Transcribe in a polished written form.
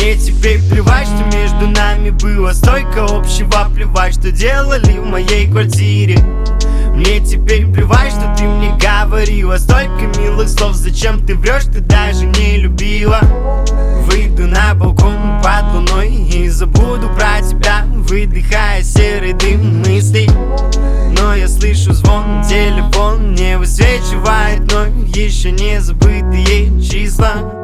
Мне теперь плевать, что между нами было столько общего. Плевать, что делали в моей квартире. Мне теперь плевать, что ты мне говорила столько милых слов. Зачем ты врешь, ты даже не любила. Выйду на балкон под луной и забуду про тебя, выдыхая серый дым мыслей. Но я слышу звон, телефон не высвечивает вновь еще не забытые числа.